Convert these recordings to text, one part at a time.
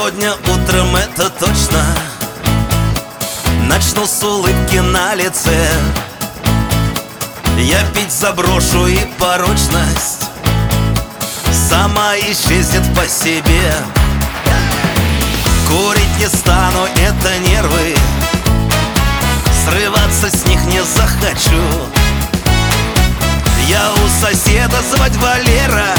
Сегодня утром это точно начну с улыбки на лице. Я пить заброшу, и порочность сама исчезнет по себе. Курить не стану, это нервы, срываться с них не захочу. Я у соседа звать Валера,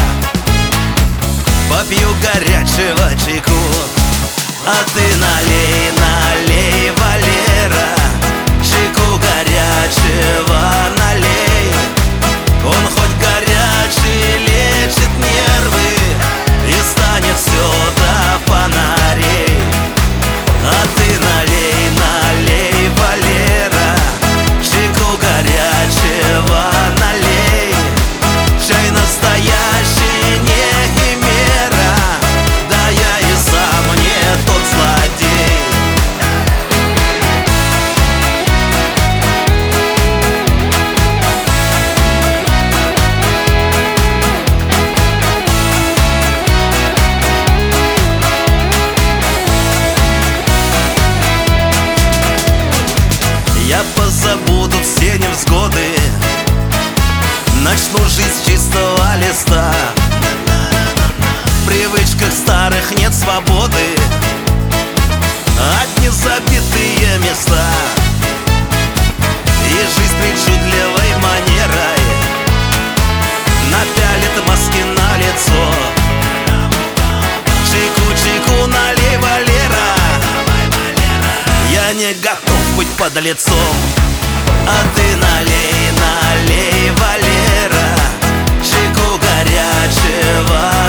попью горячего чайку. А ты налей, налей, Валера, чайку горячего налей. Он хоть горячий, лечит нервы, и станет все до фонарей. А ты налей, налей, Валера, чайку горячего налей. Чай настоящий, не химера, да я и сам не тот злодей. Я позабуду все невзгоды, начну жизнь с чистого листа. В привычках старых нет свободы, одни забитые места. И жизнь причудливой манерой напялит маски на лицо. Чайку, чайку налей, Валера, я не готов быть подлецом. А ты налей, налей, Валера, чайку горячего